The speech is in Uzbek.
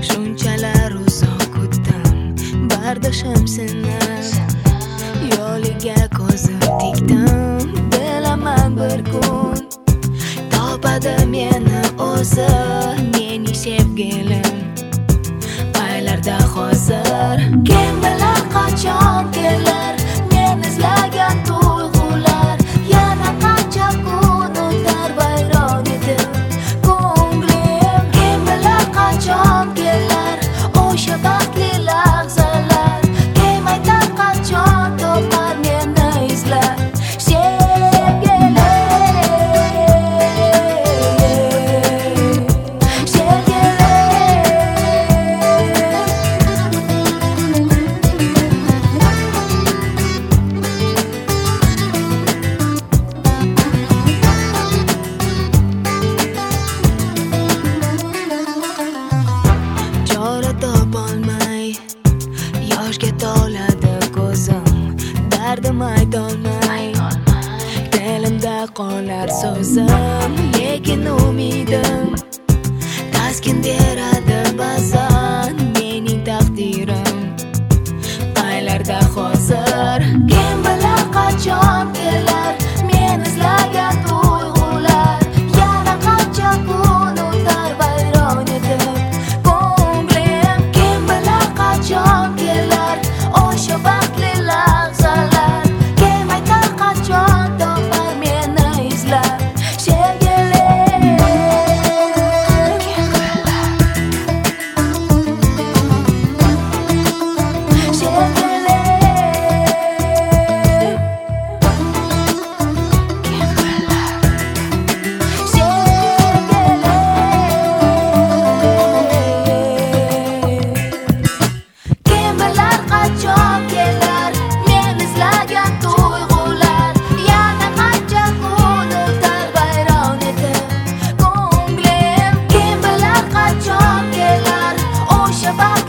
Shunchalar uzoq kutdim bardoshim seni yo'liga ko'zim tikdim bilaman bir kun topadi meni o'zi mening sevgilim aylarda hozir kim bilar qachon kelar men izlagan tuyg'ular yana qancha kun o'tar vayron etib ko'nglim kim bilar qachon kelar o'sha baxtli lahzalar kim aytar qachon topar meni izlab topolmay yoshga to'ladi ko'zim dardim aytolmay dilimda qolar so'zim lekin umidim taskin beradi ba'zan mening taqdirim aylarda hozir kim bilar qachon kelar men izlagan tuyg'ular yana qancha kun o'tar vayron etib qachon kelar o'sha baxtli lahzalar kim aytar qachon topar meni izlab qachon kelar men izlagan tuyg'ular yana qancha kun o'tar vayron etib ko'nglim kim bilar qachon kelar o'sha